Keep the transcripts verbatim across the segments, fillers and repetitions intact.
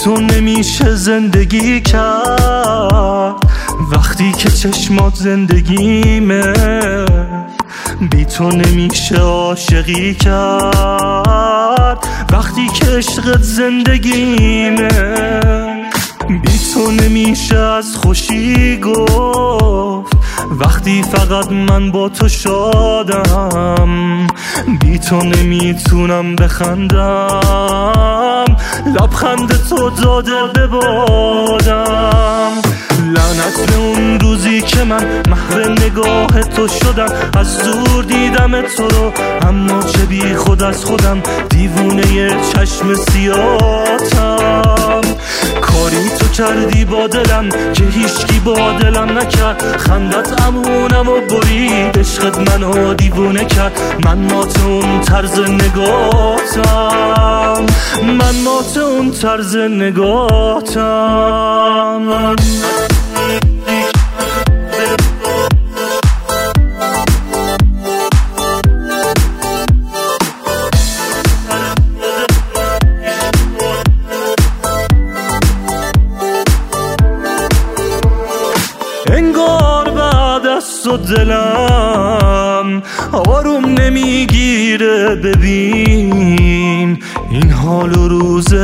تو نمیشه زندگی کرد وقتی که چشمات زندگیمه، بی تو نمیشه عاشقی کرد وقتی که عشقت زندگیمه، بی تو نمیشه از خوشی گفت وقتی فقط من با تو شادم، بی تو نمیتونم بخندم لبخند تو داده ببادم. لعنت به اون روزی که من محو نگاه تو شدم، از دور دیدم تو رو اما چه بی خود از خودم، دیوونه چشم سیاتم. کاری تو کردی با دلم که هیچکی با دلم نکرد، خندت امونم و برید عشقت منو دیوونه کرد. من مات اون طرز نگاهتم، من مات اون طرز نگاهتم. انگار بعد از تو دلم آروم نمیگیره، ببین این حال و روز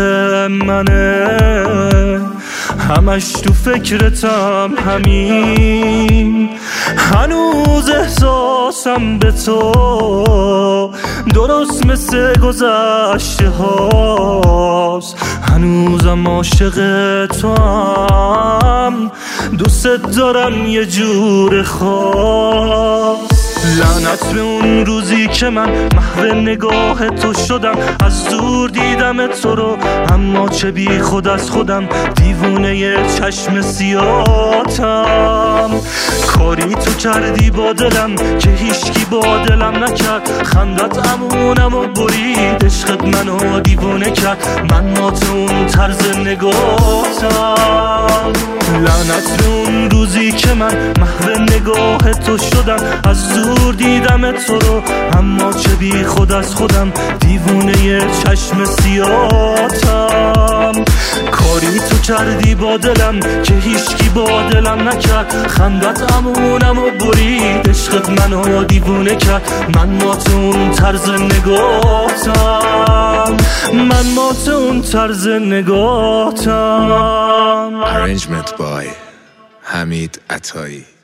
منه، همش تو فکرتم همین، هنوز احساسم به تو درست مثل گذشته هاست، هنوزم عاشق تو هم، دوست دارم یه جور خاص. لعنت به اون روزی که من محو نگاه تو شدم، از دور دیدم تو رو اما چه بی خود از خودم، دیوونه چشم سیاتم. کاری تو کردی با دلم که هیچکی با دلم نکرد، خندت امونم و برید عشقت منو دیوونه کرد. من مات اون طرز نگاهتم، لعنت به اون روزی که من محو نگاه تو شدم، از دور دیدم تو رو اما چه بی خود از خودم، دیوونه چشم سیاتم. کاری تو کردی با دلم که هیچکی با دلم نکرد، خندت امونم و برید عشقت منو دیوونه کرد. من مات اون طرز نگاهتم، من مات اون طرز نگاهتم. Arrangement by حمید عطایی.